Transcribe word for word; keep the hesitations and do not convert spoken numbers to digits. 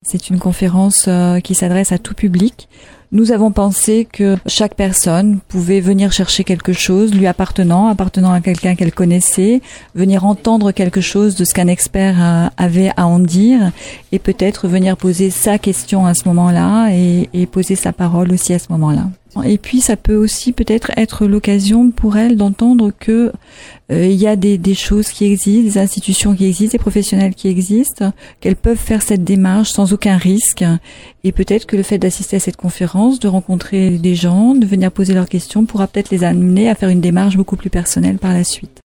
C'est une conférence euh, qui s'adresse à tout public. Nous avons pensé que chaque personne pouvait venir chercher quelque chose lui appartenant, appartenant à quelqu'un qu'elle connaissait, venir entendre quelque chose de ce qu'un expert euh, avait à en dire et peut-être venir poser sa question à ce moment-là et, et poser sa parole aussi à ce moment-là. Et puis ça peut aussi peut-être être l'occasion pour elle d'entendre que euh, il y a des, des choses qui existent, des institutions qui existent, des professionnels qui existent, qu'elles peuvent faire cette démarche sans aucun risque. Et peut-être que le fait d'assister à cette conférence, de rencontrer des gens, de venir poser leurs questions, pourra peut-être les amener à faire une démarche beaucoup plus personnelle par la suite.